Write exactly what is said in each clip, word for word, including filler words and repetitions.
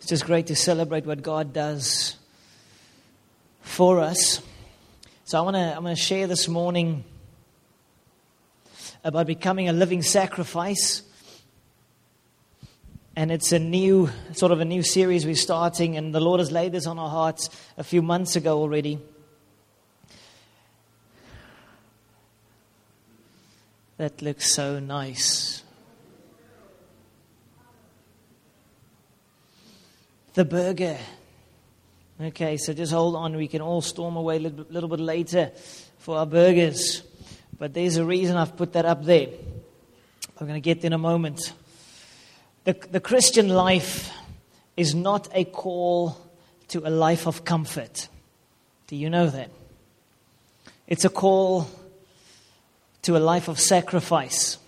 It's just great to celebrate what God does for us. So I want to I'm going to share this morning about becoming a living sacrifice. And it's a new, sort of a new series we're starting, and the Lord has laid this on our hearts a few months ago already. That looks so nice. The burger. Okay, so just hold on. We can all storm away a little bit, little bit later for our burgers. But there's a reason I've put that up there. I'm going to get there in a moment. The, the Christian life is not a call to a life of comfort. Do you know that? It's a call to a life of sacrifice.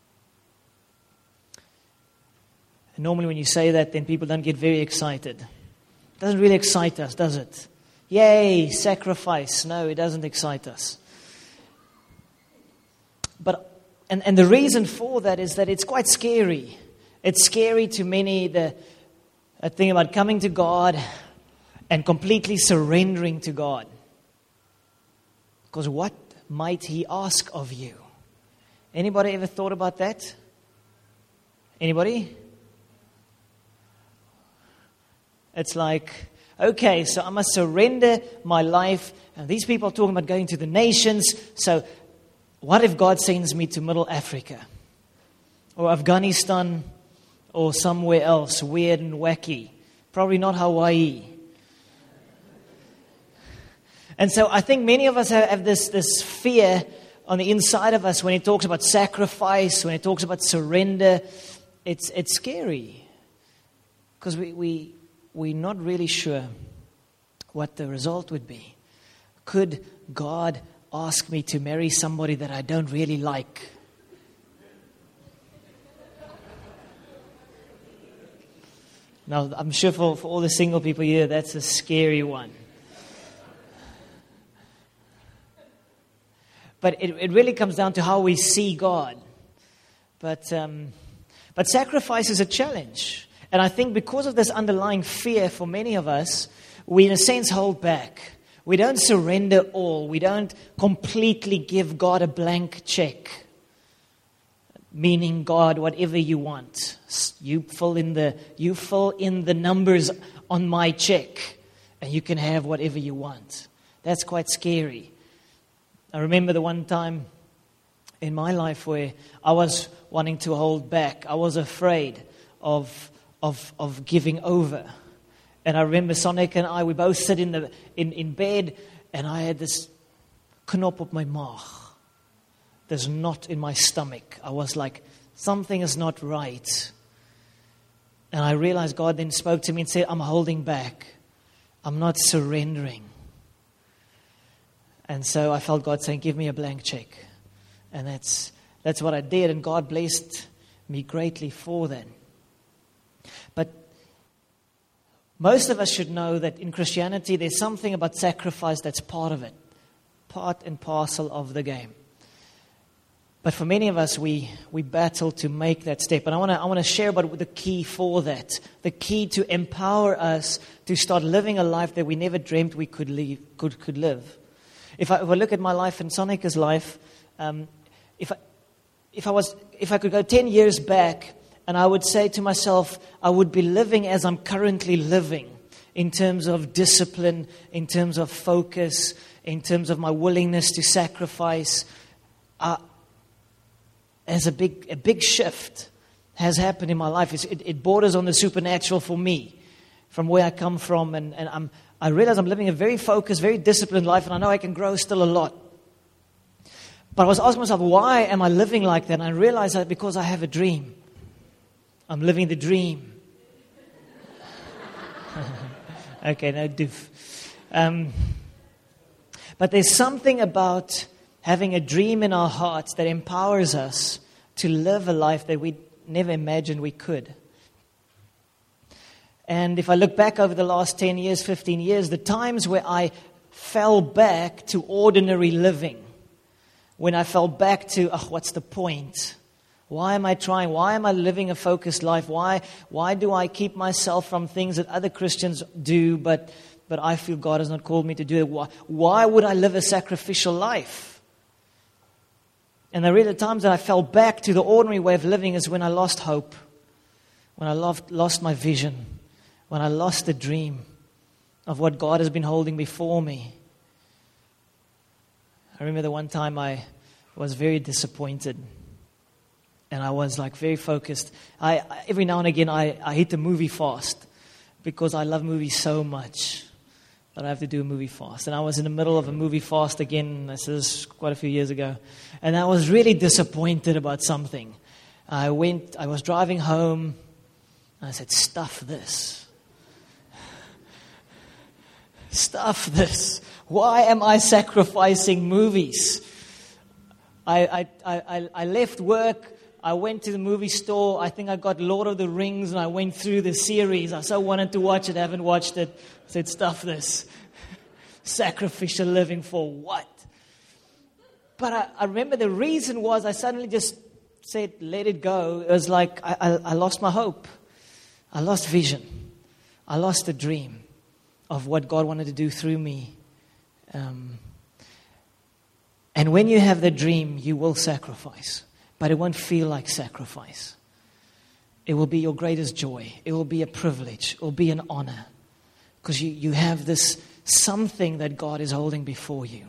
And normally when you say that, then people don't get very excited. It doesn't really excite us, does it? Yay, sacrifice. No, it doesn't excite us. But and, and the reason for that is that it's quite scary. It's scary to many, the a thing about coming to God and completely surrendering to God. Because what might He ask of you? Anybody ever thought about that? Anybody? It's like, okay, so I must surrender my life. And these people are talking about going to the nations. So what if God sends me to Middle Africa? Or Afghanistan? Or somewhere else, weird and wacky. Probably not Hawaii. And so I think many of us have, have this, this fear on the inside of us when it talks about sacrifice, when it talks about surrender. It's it's scary. Because we, we, we're not really sure what the result would be. Could God ask me to marry somebody that I don't really like? Now, I'm sure for, for all the single people here, that's a scary one. But it, it really comes down to how we see God. But um, but sacrifice is a challenge. And I think because of this underlying fear for many of us, we in a sense hold back. We don't surrender all. We don't completely give God a blank check. Meaning, God, whatever you want, you fill in the you fill in the numbers on my check, and you can have whatever you want. That's quite scary. I remember the one time in my life where I was wanting to hold back. I was afraid of of of giving over, and I remember Sonic and I we both sit in the in, in bed, and I had this knop op my maag. There's knot in my stomach. I was like, something is not right. And I realized God then spoke to me and said, I'm holding back. I'm not surrendering. And so I felt God saying, give me a blank check. And that's that's what I did. And God blessed me greatly for that. But most of us should know that in Christianity, there's something about sacrifice that's part of it. Part and parcel of the game. But for many of us, we, we battle to make that step. And I want to I want to share about the key for that. The key to empower us to start living a life that we never dreamt we could live. Could, could live. If I, if I look at my life and Sonica's life, um, if I if I was if I could go ten years back, and I would say to myself, I would be living as I'm currently living, in terms of discipline, in terms of focus, in terms of my willingness to sacrifice. Uh, As a big a big shift has happened in my life. It's, it, it borders on the supernatural for me, from where I come from, and, and I'm I realize I'm living a very focused, very disciplined life, and I know I can grow still a lot. But I was asking myself, why am I living like that? And I realized that because I have a dream. I'm living the dream. Okay, no doof. Um, but there's something about having a dream in our hearts that empowers us to live a life that we never imagined we could. And if I look back over the last ten years, fifteen years, the times where I fell back to ordinary living, when I fell back to, oh, what's the point? Why am I trying? Why am I living a focused life? Why, why do I keep myself from things that other Christians do, but, but I feel God has not called me to do it? Why, why would I live a sacrificial life? And the real times that I fell back to the ordinary way of living is when I lost hope, when I lost, lost my vision, when I lost the dream of what God has been holding before me. I remember the one time I was very disappointed. And I was like very focused. I every now and again I, I hit the movie fast because I love movies so much that I have to do a movie fast. And I was in the middle of a movie fast again. This is quite a few years ago, and I was really disappointed about something. I went. I was driving home. And I said, "Stuff this. Stuff this. Why am I sacrificing movies?" I I I, I left work. I went to the movie store. I think I got Lord of the Rings, and I went through the series. I so wanted to watch it. I haven't watched it. I said, stuff this. Sacrificial living for what? But I, I remember the reason was I suddenly just said, let it go. It was like I, I, I lost my hope. I lost vision. I lost the dream of what God wanted to do through me. Um, and when you have the dream, you will sacrifice. But it won't feel like sacrifice. It will be your greatest joy. It will be a privilege. It will be an honor. Because you, you have this something that God is holding before you.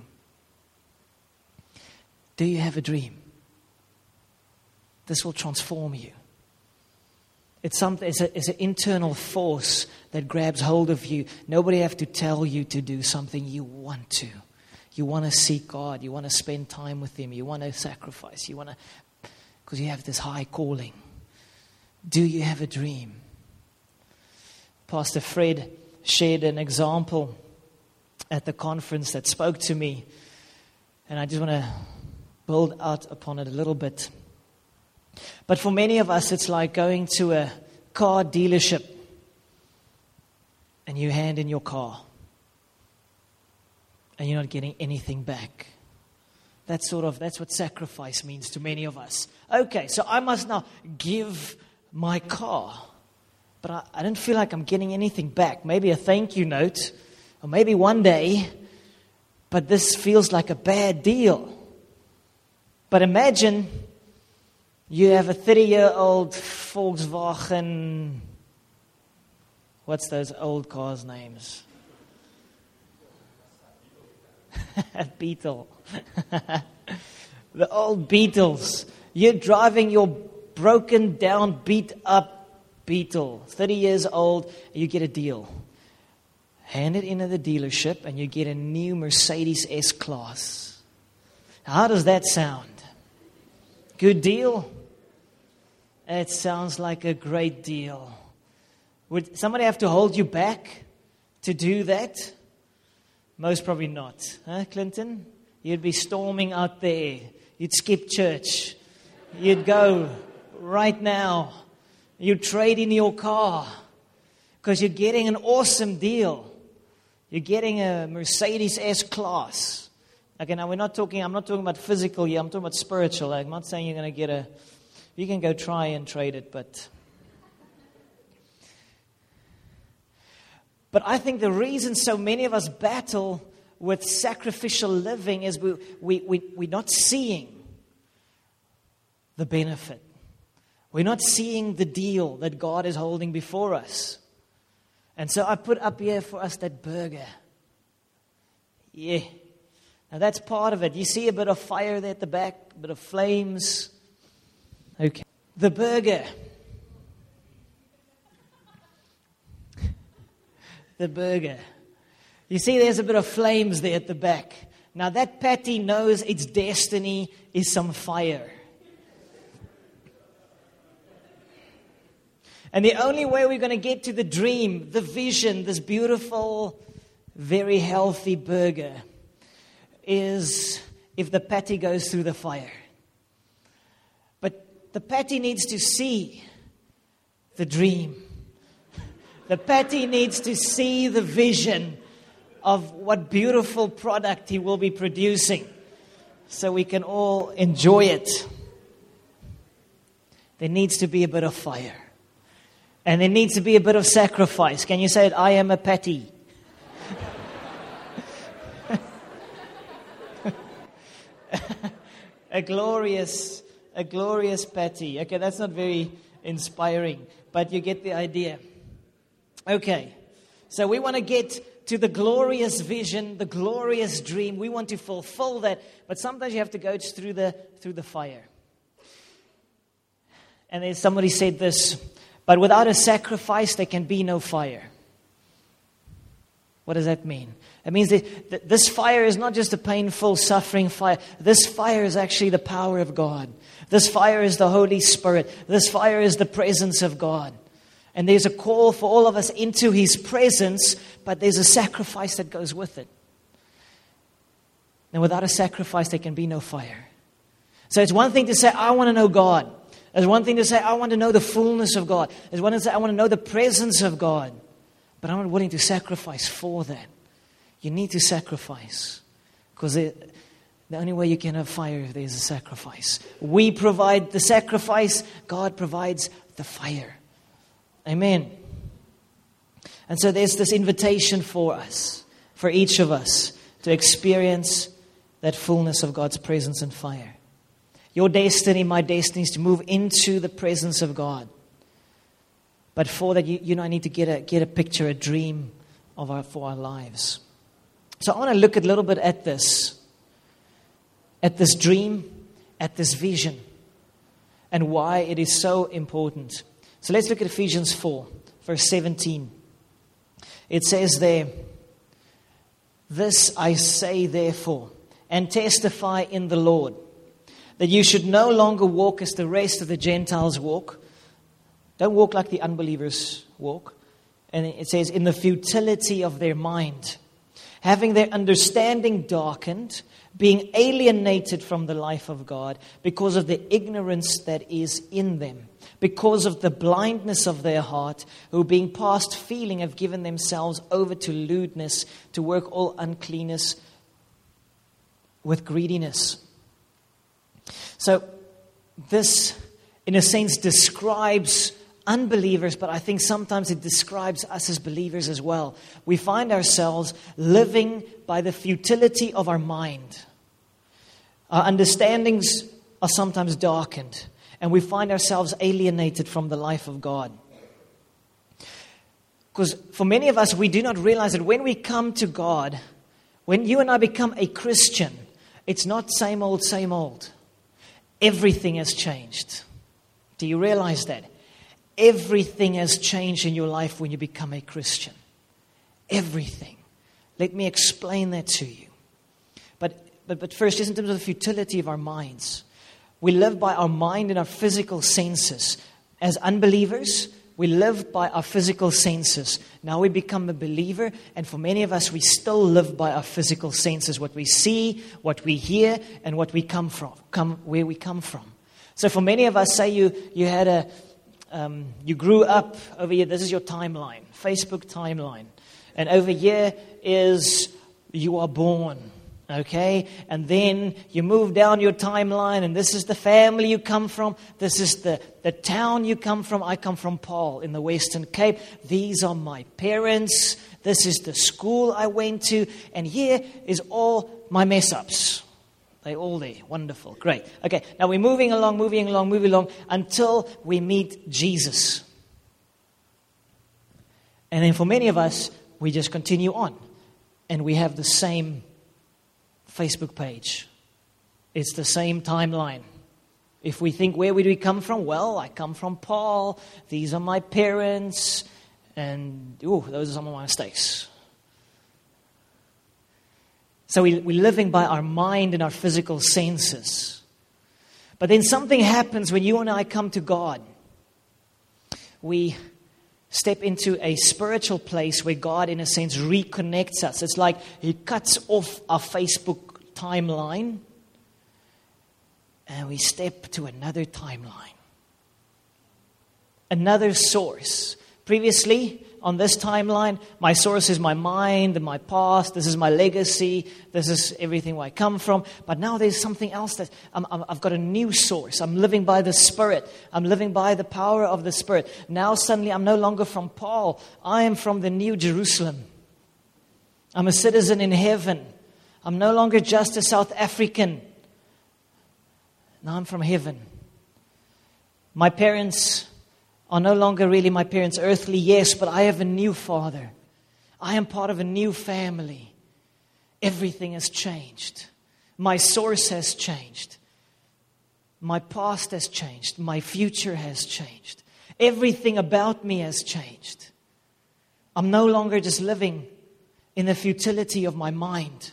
Do you have a dream? This will transform you. It's something. It's, a, it's an internal force that grabs hold of you. Nobody have to tell you to do something. You want to. You want to seek God. You want to spend time with Him. You want to sacrifice. You want to... Because you have this high calling. Do you have a dream? Pastor Fred shared an example at the conference that spoke to me. And I just want to build out upon it a little bit. But for many of us, it's like going to a car dealership and you hand in your car and you're not getting anything back. That's sort of, that's what sacrifice means to many of us. Okay, so I must now give my car. But I, I don't feel like I'm getting anything back. Maybe a thank you note, or maybe one day. But this feels like a bad deal. But imagine you have a thirty-year-old Volkswagen. What's those old cars' names? Beetle. The old Beetles. You're driving your broken down, beat up Beetle. thirty years old, you get a deal. Hand it into the dealership and you get a new Mercedes S-Class. How does that sound? Good deal? It sounds like a great deal. Would somebody have to hold you back to do that? Most probably not. Huh, Clinton? You'd be storming out there. You'd skip church. You'd go right now. You'd trade in your car because you're getting an awesome deal. You're getting a Mercedes S-Class. Okay, now we're not talking, I'm not talking about physical here. I'm talking about spiritual. I'm not saying you're going to get a, you can go try and trade it, but... But I think the reason so many of us battle with sacrificial living is we, we, we, we're not seeing the benefit. We're not seeing the deal that God is holding before us. And so I put up here for us that burger. Yeah. Now that's part of it. You see a bit of fire there at the back, a bit of flames. Okay. The burger. The burger. You see there's a bit of flames there at the back. Now that patty knows its destiny is some fire. And the only way we're going to get to the dream, the vision, this beautiful, very healthy burger, is if the patty goes through the fire. But the patty needs to see the dream. The patty needs to see the vision of what beautiful product he will be producing so we can all enjoy it. there needs to be a bit of fire. And there needs to be a bit of sacrifice. Can you say it? I am a patty. a glorious, a glorious patty. Okay, that's not very inspiring, but you get the idea. Okay, so we want to get to the glorious vision, the glorious dream. We want to fulfill that, but sometimes you have to go through the through the fire. And then somebody said this, but without a sacrifice, there can be no fire. What does that mean? It means that this fire is not just a painful, suffering fire. This fire is actually the power of God. This fire is the Holy Spirit. This fire is the presence of God. And there's a call for all of us into His presence, but there's a sacrifice that goes with it. And without a sacrifice, there can be no fire. So it's one thing to say, I want to know God. There's one thing to say, I want to know the fullness of God. There's one thing to say, I want to know the presence of God. But I'm not willing to sacrifice for that. You need to sacrifice. Because the only way you can have fire is if there's a sacrifice. We provide the sacrifice. God provides the fire. Amen. And so there's this invitation for us, for each of us, to experience that fullness of God's presence and fire. Your destiny, my destiny is to move into the presence of God. But for that, you, you know, I need to get a get a picture, a dream of our for our lives. So I want to look a little bit at this, at this dream, at this vision, and why it is so important. So let's look at Ephesians four, verse seventeen. It says there, "This I say therefore, and testify in the Lord, that you should no longer walk as the rest of the Gentiles walk." Don't walk like the unbelievers walk. And it says, in the futility of their mind, having their understanding darkened, being alienated from the life of God because of the ignorance that is in them, because of the blindness of their heart, who being past feeling have given themselves over to lewdness, to work all uncleanness with greediness. So this, in a sense, describes unbelievers, but I think sometimes it describes us as believers as well. We find ourselves living by the futility of our mind. Our understandings are sometimes darkened, and we find ourselves alienated from the life of God. Because for many of us, we do not realize that when we come to God, when you and I become a Christian, it's not same old, same old. Everything has changed. Do you realize that? Everything has changed in your life when you become a Christian. Everything. Let me explain that to you. But, but, but first, just in terms of the futility of our minds. We live by our mind and our physical senses. As unbelievers, we live by our physical senses. Now we become a believer, and for many of us, we still live by our physical senses. What we see, what we hear, and what we come from, come where we come from. So for many of us, say you you had a Um, you grew up over here, this is your timeline, Facebook timeline. And over here is you are born, okay? And then you move down your timeline, and this is the family you come from. This is the, the town you come from. I come from Paul in the Western Cape. These are my parents. This is the school I went to. And here is all my mess-ups. They're all there. Wonderful. Great. Okay, now we're moving along, moving along, moving along until we meet Jesus. And then for many of us, we just continue on. And we have the same Facebook page. It's the same timeline. If we think, where would we come from? Well, I come from Paul. These are my parents. And, ooh, those are some of my mistakes. So we, we're living by our mind and our physical senses. But then something happens when you and I come to God. We step into a spiritual place where God, in a sense, reconnects us. It's like He cuts off our Facebook timeline and we step to another timeline. Another source. Previously, on this timeline. My source is my mind and my past. This is my legacy. This is everything where I come from. But now there's something else that I'm, I'm, I've got a new source. I'm living by the Spirit. I'm living by the power of the Spirit. Now suddenly I'm no longer from Paul. I am from the New Jerusalem. I'm a citizen in heaven. I'm no longer just a South African. Now I'm from heaven. My parents are no longer really my parents, earthly, yes, but I have a new father. I am part of a new family. Everything has changed. My source has changed. My past has changed. My future has changed. Everything about me has changed. I'm no longer just living in the futility of my mind.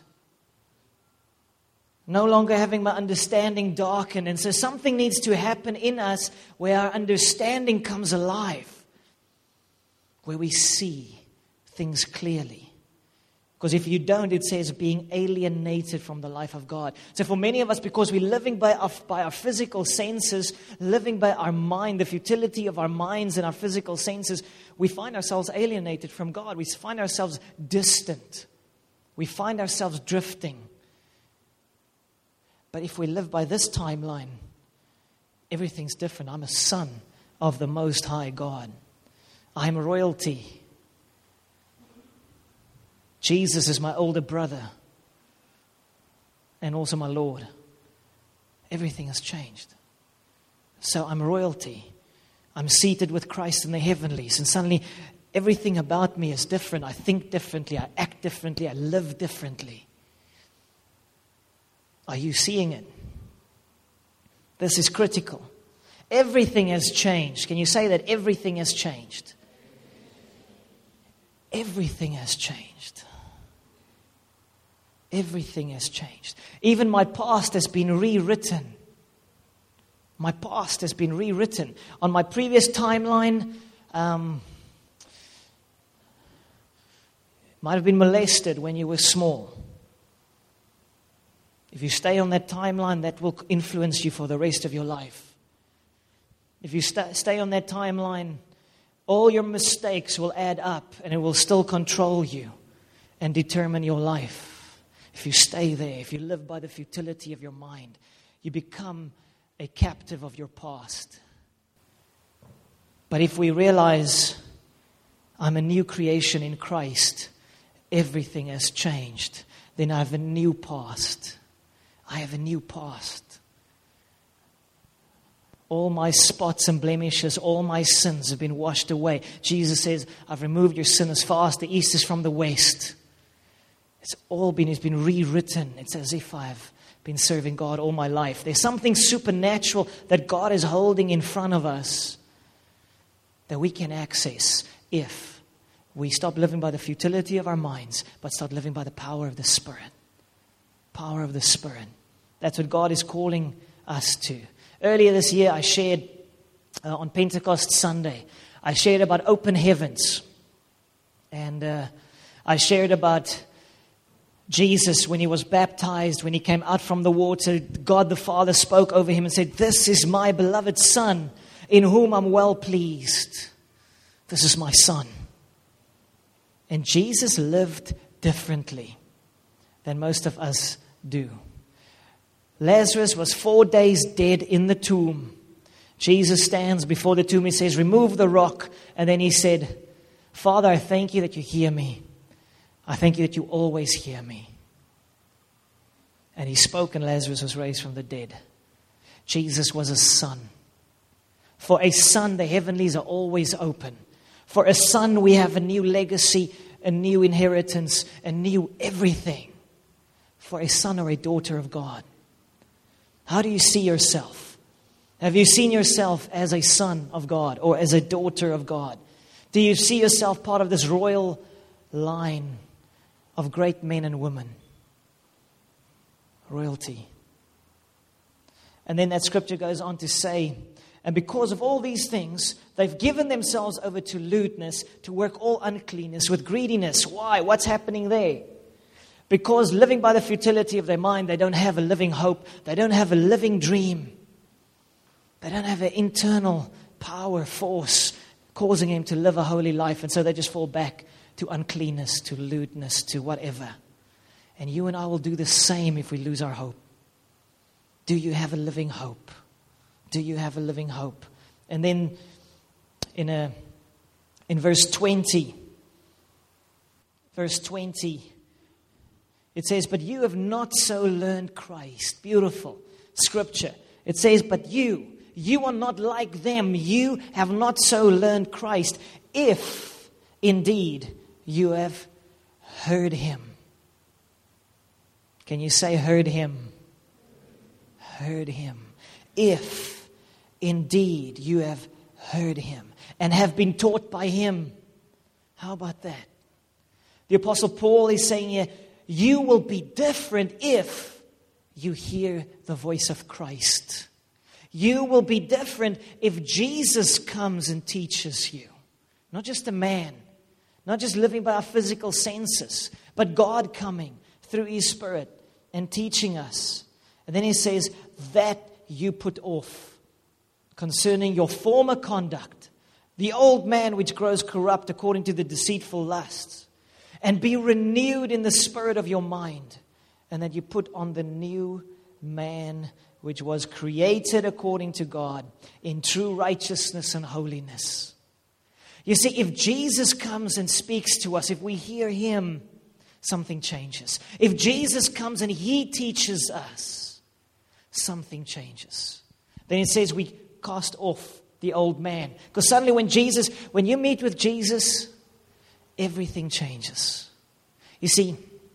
No longer having my understanding darkened. And so something needs to happen in us where our understanding comes alive. Where we see things clearly. Because if you don't, it says being alienated from the life of God. So for many of us, because we're living by our, by our physical senses, living by our mind, the futility of our minds and our physical senses, we find ourselves alienated from God. We find ourselves distant. We find ourselves drifting. But if we live by this timeline, everything's different. I'm a son of the Most High God. I'm royalty. Jesus is my older brother and also my Lord. Everything has changed. So I'm royalty. I'm seated with Christ in the heavenlies. And suddenly everything about me is different. I think differently. I act differently. I live differently. Are you seeing it? This is critical. Everything has changed. Can you say that everything has changed? Everything has changed. Everything has changed. Even my past has been rewritten. My past has been rewritten. On my previous timeline, um, might have been molested when you were small. If you stay on that timeline, that will influence you for the rest of your life. If you st- stay on that timeline, all your mistakes will add up and it will still control you and determine your life. If you stay there, if you live by the futility of your mind, you become a captive of your past. But if we realize I'm a new creation in Christ, everything has changed, then I have a new past. I have a new past. All my spots and blemishes, all my sins have been washed away. Jesus says, I've removed your sin as far as the east is from the west. It's all been, it's been rewritten. It's as if I've been serving God all my life. There's something supernatural that God is holding in front of us that we can access if we stop living by the futility of our minds, but start living by the power of the Spirit. Power of the Spirit. That's what God is calling us to. Earlier this year, I shared uh, on Pentecost Sunday, I shared about open heavens. And uh, I shared about Jesus when he was baptized, when he came out from the water. God the Father spoke over him and said, "This is my beloved Son, in whom I'm well pleased. This is my Son." And Jesus lived differently than most of us do. Lazarus was four days dead in the tomb. Jesus stands before the tomb. He says, "Remove the rock." And then he said, "Father, I thank you that you hear me. I thank you that you always hear me." And he spoke, and Lazarus was raised from the dead. Jesus was a son. For a son, the heavenlies are always open. For a son, we have a new legacy, a new inheritance, a new everything. For a son or a daughter of God. How do you see yourself? Have you seen yourself as a son of God or as a daughter of God? Do you see yourself part of this royal line of great men and women? Royalty. And then that scripture goes on to say, and because of all these things, they've given themselves over to lewdness, to work all uncleanness with greediness. Why? What's happening there? Because living by the futility of their mind, they don't have a living hope. They don't have a living dream. They don't have an internal power, force causing them to live a holy life. And so they just fall back to uncleanness, to lewdness, to whatever. And you and I will do the same if we lose our hope. Do you have a living hope? Do you have a living hope? And then in a in verse twenty, verse twenty, it says, but you have not so learned Christ. Beautiful scripture. It says, but you, you are not like them. You have not so learned Christ, if indeed you have heard him. Can you say heard him? Heard him. If indeed you have heard him and have been taught by him. How about that? The Apostle Paul is saying here, you will be different if you hear the voice of Christ. You will be different if Jesus comes and teaches you. Not just a man, not just living by our physical senses, but God coming through his Spirit and teaching us. And then he says, that you put off concerning your former conduct, the old man which grows corrupt according to the deceitful lusts, and be renewed in the spirit of your mind, and that you put on the new man which was created according to God in true righteousness and holiness. You see, if Jesus comes and speaks to us, if we hear him, something changes. If Jesus comes and he teaches us, something changes. Then it says we cast off the old man. Because suddenly when Jesus, when you meet with Jesus, everything changes. You see,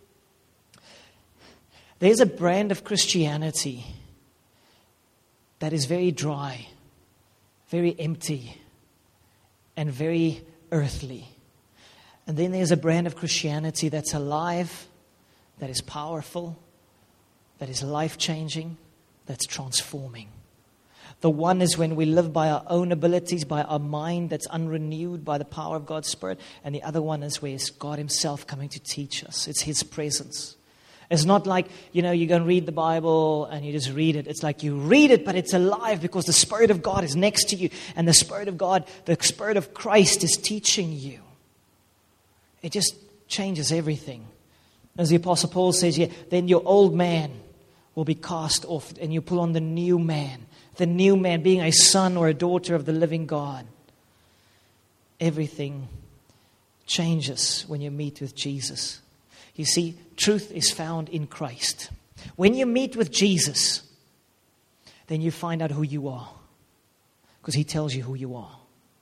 there's a brand of Christianity that is very dry, very empty, and very earthly. And then there's a brand of Christianity that's alive, that is powerful, that is life-changing, that's transforming. The one is when we live by our own abilities, by our mind that's unrenewed by the power of God's Spirit. And the other one is where it's God himself coming to teach us. It's his presence. It's not like, you know, you go and read the Bible and you just read it. It's like you read it, but it's alive because the Spirit of God is next to you. And the Spirit of God, the Spirit of Christ is teaching you. It just changes everything. As the Apostle Paul says here, then your old man will be cast off and you pull on the new man. The new man being a son or a daughter of the living God. Everything changes when you meet with Jesus. You see, truth is found in Christ. When you meet with Jesus, then you find out who you are. Because he tells you who you are.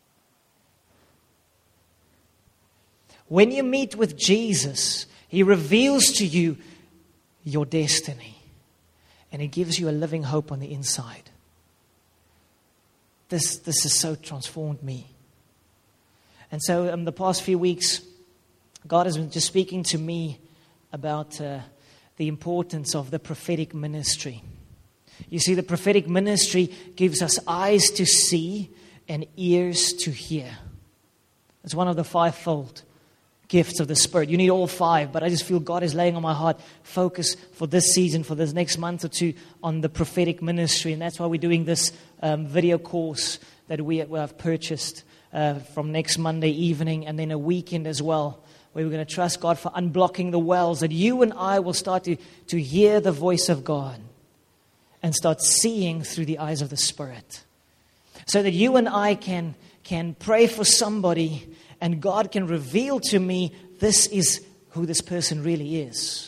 When you meet with Jesus, he reveals to you your destiny. And he gives you a living hope on the inside. This, this has so transformed me. And so um, the past few weeks, God has been just speaking to me about uh, the importance of the prophetic ministry. You see, the prophetic ministry gives us eyes to see and ears to hear. It's one of the fivefold gifts of the Spirit. You need all five, but I just feel God is laying on my heart, focus for this season, for this next month or two, on the prophetic ministry. And that's why we're doing this um, video course that we have purchased uh, from next Monday evening, and then a weekend as well, where we're going to trust God for unblocking the wells, that you and I will start to, to hear the voice of God and start seeing through the eyes of the Spirit. So that you and I can, can pray for somebody and God can reveal to me, this is who this person really is.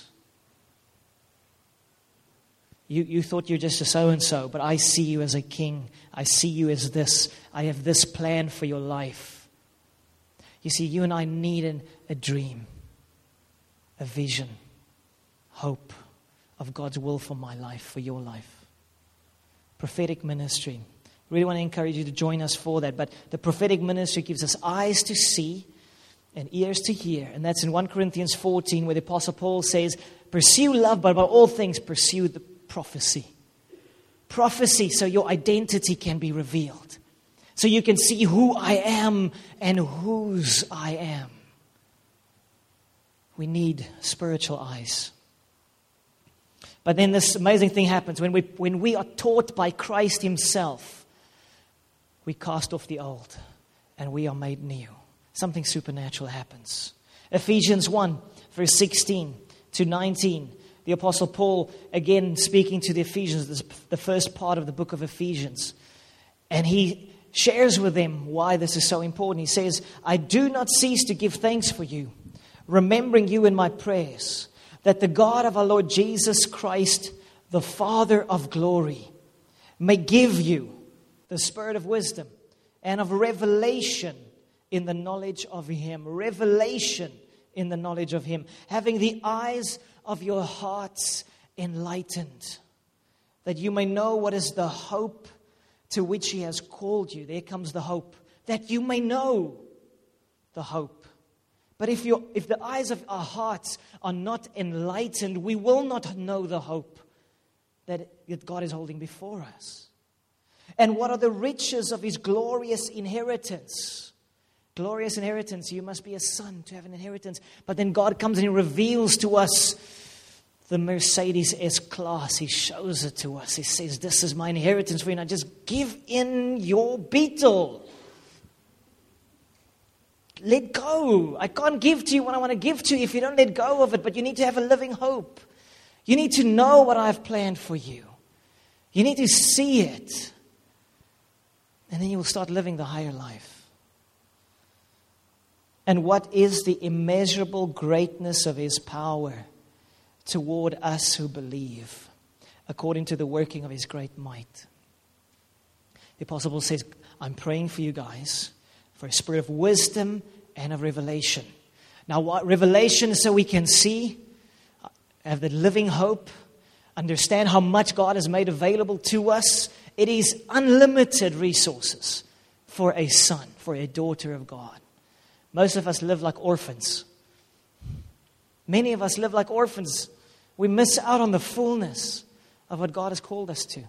You, you thought you're just a so-and-so, but I see you as a king. I see you as this. I have this plan for your life. You see, you and I need an, a dream, a vision, hope of God's will for my life, for your life. Prophetic ministry. Really want to encourage you to join us for that. But the prophetic ministry gives us eyes to see and ears to hear. And that's in First Corinthians fourteen, where the Apostle Paul says, pursue love, but above all things, pursue the prophecy. Prophecy, so your identity can be revealed. So you can see who I am and whose I am. We need spiritual eyes. But then this amazing thing happens when we when we are taught by Christ himself. We cast off the old and we are made new. Something supernatural happens. Ephesians one, verse sixteen to nineteen. The Apostle Paul, again speaking to the Ephesians, this, the first part of the book of Ephesians. And he shares with them why this is so important. He says, I do not cease to give thanks for you, remembering you in my prayers, that the God of our Lord Jesus Christ, the Father of glory, may give you the spirit of wisdom and of revelation in the knowledge of Him. Revelation in the knowledge of Him. Having the eyes of your hearts enlightened, that you may know what is the hope to which He has called you. There comes the hope. That you may know the hope. But if you if the eyes of our hearts are not enlightened, we will not know the hope that, that God is holding before us. And what are the riches of His glorious inheritance? Glorious inheritance. You must be a son to have an inheritance. But then God comes and He reveals to us the Mercedes S-Class. He shows it to us. He says, this is my inheritance for you. Now just give in your Beetle. Let go. I can't give to you what I want to give to you if you don't let go of it. But you need to have a living hope. You need to know what I've planned for you. You need to see it. And then you will start living the higher life. And what is the immeasurable greatness of His power toward us who believe, according to the working of His great might? The Apostle Paul says, I'm praying for you guys for a spirit of wisdom and of revelation. Now, what revelation is so we can see, have the living hope, understand how much God has made available to us. It is unlimited resources for a son, for a daughter of God. Most of us live like orphans. Many of us live like orphans. We miss out on the fullness of what God has called us to.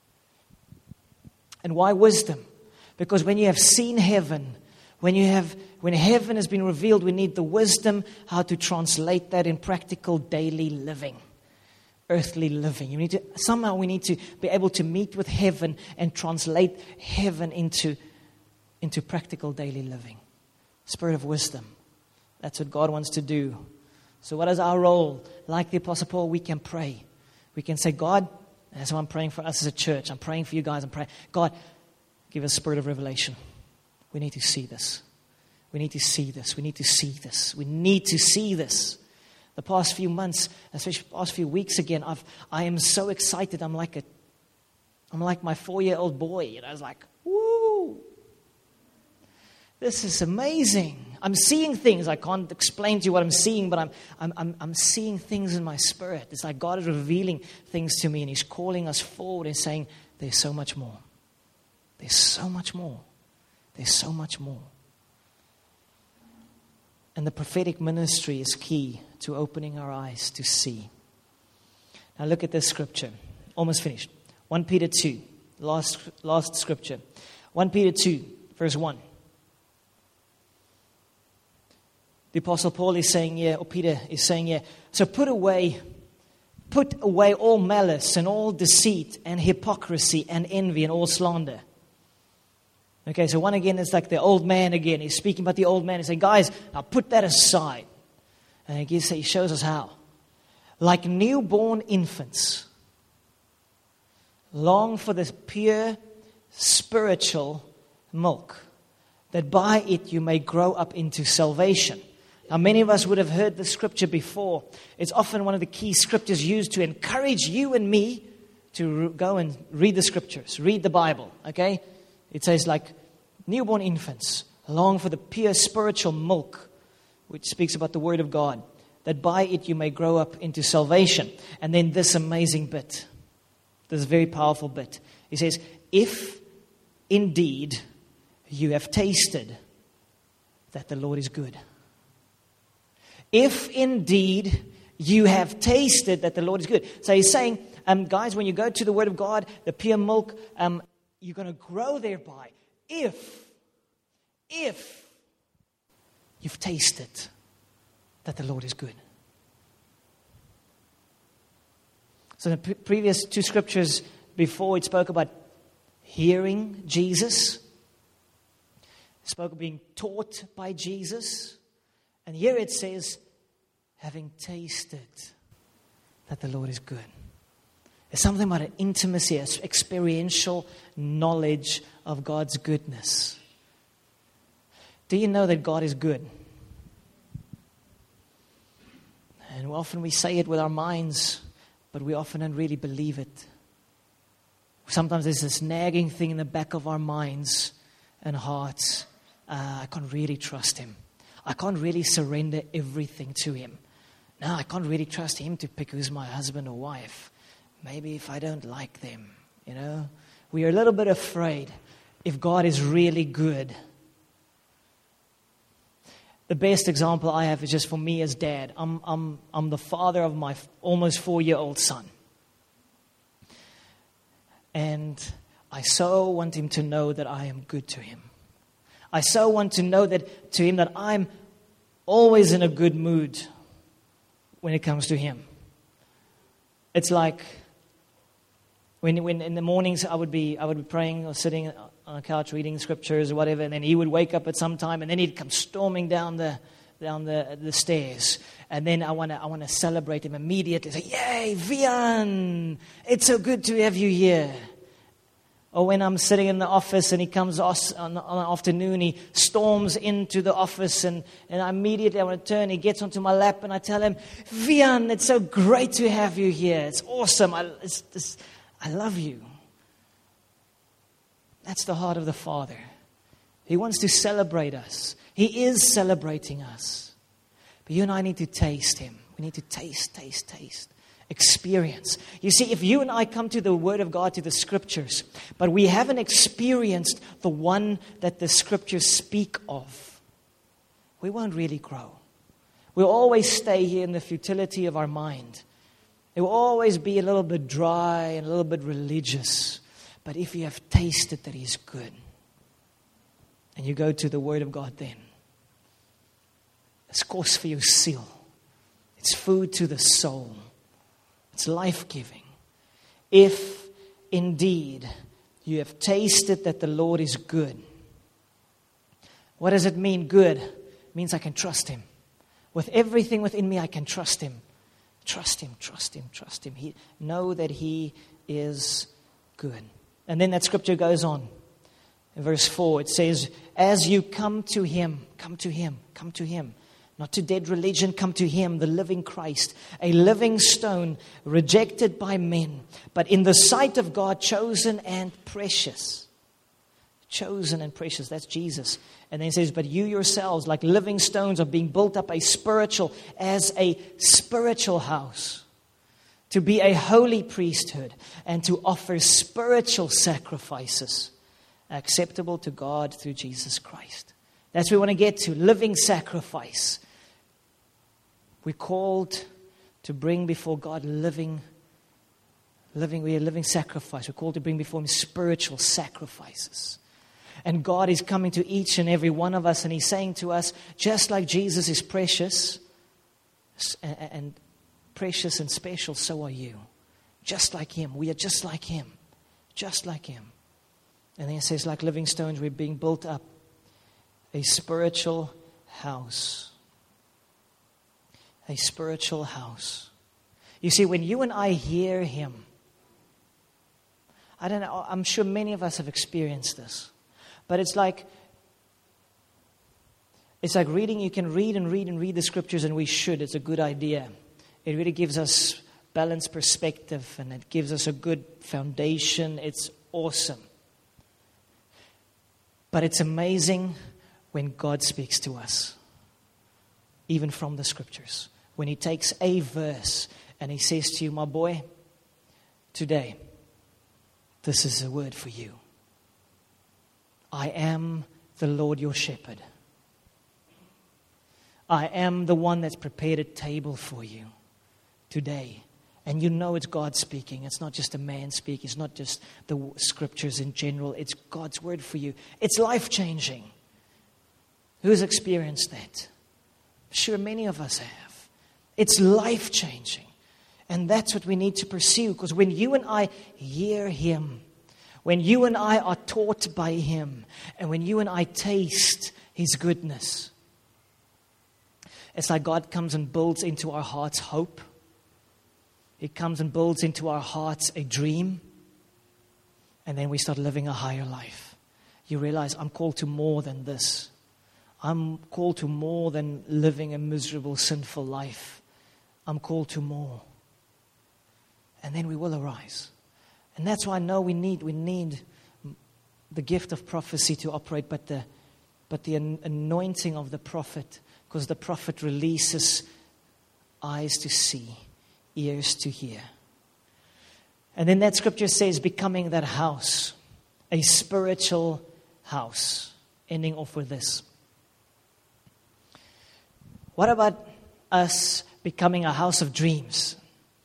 And why wisdom? Because when you have seen heaven, when you have, when heaven has been revealed, we need the wisdom how to translate that in practical daily living, earthly living. You need to somehow we need to be able to meet with heaven and translate heaven into, into practical daily living. Spirit of wisdom. That's what God wants to do. So what is our role? Like the Apostle Paul, we can pray. We can say, God, that's why I'm praying for us as a church. I'm praying for you guys. I'm praying, God, give us a spirit of revelation. We need to see this. We need to see this. We need to see this. We need to see this. The past few months, especially the past few weeks again, I've, I am so excited. I'm like a, I'm like my four-year-old boy. And I was like, woo! This is amazing. I'm seeing things. I can't explain to you what I'm seeing, but I'm, I'm, I'm, I'm seeing things in my spirit. It's like God is revealing things to me, and He's calling us forward and saying, there's so much more. There's so much more. There's so much more. And the prophetic ministry is key to opening our eyes to see. Now look at this scripture. Almost finished. First Peter two. Last, last scripture. First Peter two, verse one. The Apostle Paul is saying here, or Peter is saying here, so put away, put away all malice and all deceit and hypocrisy and envy and all slander. Okay, so one again is like the old man again. He's speaking about the old man. He's saying, guys, now put that aside. And he gives, he shows us how. Like newborn infants, long for the pure spiritual milk, that by it you may grow up into salvation. Now, many of us would have heard the scripture before. It's often one of the key scriptures used to encourage you and me to go and read the scriptures, read the Bible, okay? It says like newborn infants, long for the pure spiritual milk, which speaks about the Word of God, that by it you may grow up into salvation. And then this amazing bit, this very powerful bit. He says, if indeed you have tasted that the Lord is good. If indeed you have tasted that the Lord is good. So he's saying, um, guys, when you go to the Word of God, the pure milk, um, you're going to grow thereby. If, if you've tasted that the Lord is good. So the pre- previous two scriptures before, it spoke about hearing Jesus. spoke of being taught by Jesus. And here it says, having tasted that the Lord is good. There's something about an intimacy, an experiential knowledge of God's goodness. Do you know that God is good? And often we say it with our minds, but we often don't really believe it. Sometimes there's this nagging thing in the back of our minds and hearts. Uh, I can't really trust Him. I can't really surrender everything to Him. No, I can't really trust Him to pick who's my husband or wife. Maybe if I don't like them, you know. We are a little bit afraid if God is really good. The best example I have is just for me as dad. I'm, I'm, I'm the father of my almost four-year-old son. And I so want him to know that I am good to him. I so want to know that to him that I'm always in a good mood when it comes to him. It's like when, when in the mornings I would be I would be praying or sitting on a couch reading scriptures or whatever, and then he would wake up at some time, and then he'd come storming down the down the, the stairs, and then I want to I want to celebrate him immediately. Say, "Yay, Vian! It's so good to have you here." Or when I'm sitting in the office and he comes on an afternoon, he storms into the office, and, and I immediately I want to turn, he gets onto my lap, and I tell him, "Vian, it's so great to have you here. It's awesome. I, it's, it's, I love you." That's the heart of the Father. He wants to celebrate us. He is celebrating us. But you and I need to taste Him. We need to taste, taste, taste. Experience. You see, if you and I come to the Word of God, to the Scriptures, but we haven't experienced the one that the Scriptures speak of, we won't really grow. We'll always stay here in the futility of our mind. It will always be a little bit dry and a little bit religious. But if you have tasted that He's good, and you go to the Word of God then, it's course for your seal. It's food to the soul. It's life-giving. If indeed you have tasted that the Lord is good. What does it mean, good? It means I can trust Him. With everything within me, I can trust Him. Trust Him, trust Him, trust Him. He, know that He is good. And then that scripture goes on. In verse four, it says, as you come to Him, come to Him, come to Him. Not to dead religion, come to Him, the living Christ, a living stone, rejected by men, but in the sight of God, chosen and precious. Chosen and precious, that's Jesus. And then it says, but you yourselves, like living stones, are being built up a spiritual, as a spiritual house, to be a holy priesthood, and to offer spiritual sacrifices, acceptable to God through Jesus Christ. That's what we want to get to, living sacrifice. We're called to bring before God living, living, we are living sacrifice. We're called to bring before Him spiritual sacrifices. And God is coming to each and every one of us, and He's saying to us, just like Jesus is precious, and, and precious and special, so are you. Just like Him. We are just like Him. Just like Him. And then it says, like living stones, we're being built up. A spiritual house. A spiritual house. You see, when you and I hear Him, I don't know, I'm sure many of us have experienced this. But it's like, it's like reading, you can read and read and read the scriptures, and we should. It's a good idea. It really gives us balanced perspective, and it gives us a good foundation. It's awesome. But it's amazing when God speaks to us, even from the scriptures. When He takes a verse and He says to you, my boy, today, this is a word for you. I am the Lord your shepherd. I am the one that's prepared a table for you today. And you know it's God speaking. It's not just a man speaking. It's not just the scriptures in general. It's God's word for you. It's life-changing. Who's experienced that? I'm sure many of us have. It's life-changing. And that's what we need to pursue. Because when you and I hear Him, When you and I are taught by Him, and when you and I taste His goodness, it's like God comes and builds into our hearts hope. He comes and builds into our hearts a dream. And then we start living a higher life. You realize, I'm called to more than this. I'm called to more than living a miserable, sinful life. I'm called to more. And then we will arise. And that's why I know we need we need the gift of prophecy to operate, but the but the anointing of the prophet, because the prophet releases eyes to see, ears to hear. And then that scripture says, becoming that house, a spiritual house. Ending off with this. What about us becoming a house of dreams?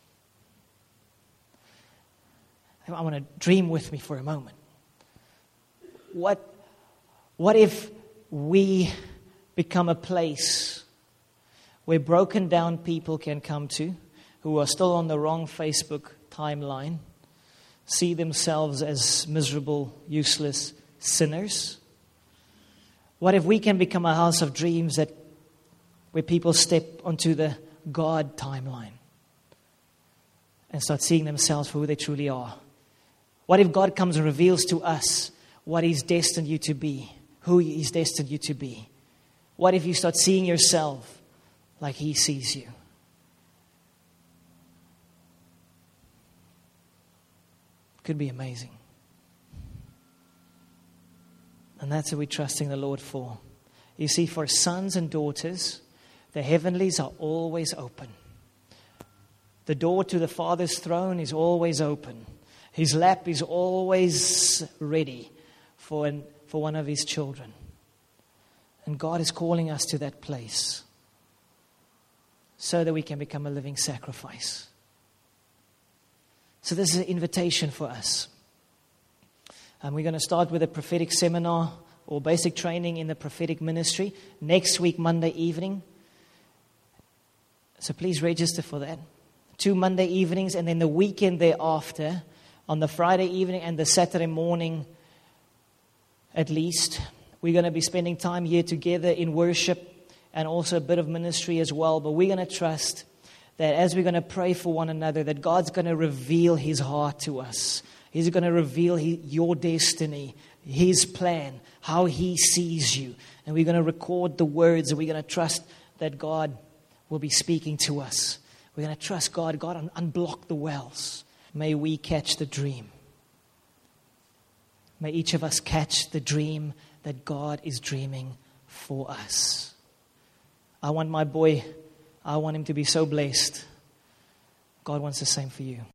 I want to dream with me for a moment. What, what if we become a place where broken down people can come to, who are still on the wrong Facebook timeline, see themselves as miserable, useless sinners? What if we can become a house of dreams that where people step onto the God timeline and start seeing themselves for who they truly are? What if God comes and reveals to us what He's destined you to be, who He's destined you to be? What if you start seeing yourself like He sees you? Could be amazing. And that's what we're trusting the Lord for. You see, for sons and daughters, the heavenlies are always open. The door to the Father's throne is always open. His lap is always ready for, an, for one of His children. And God is calling us to that place so that we can become a living sacrifice. So this is an invitation for us. And we're going to start with a prophetic seminar or basic training in the prophetic ministry next week, Monday evening. So please register for that. Two Monday evenings, and then the weekend thereafter, on the Friday evening and the Saturday morning at least, we're going to be spending time here together in worship and also a bit of ministry as well. But we're going to trust that as we're going to pray for one another, that God's going to reveal His heart to us. He's going to reveal his, your destiny, His plan, how He sees you. And we're going to record the words, and we're going to trust that God will be speaking to us. We're going to trust God. God, un- unblock the wells. May we catch the dream. May each of us catch the dream that God is dreaming for us. I want my boy, I want him to be so blessed. God wants the same for you.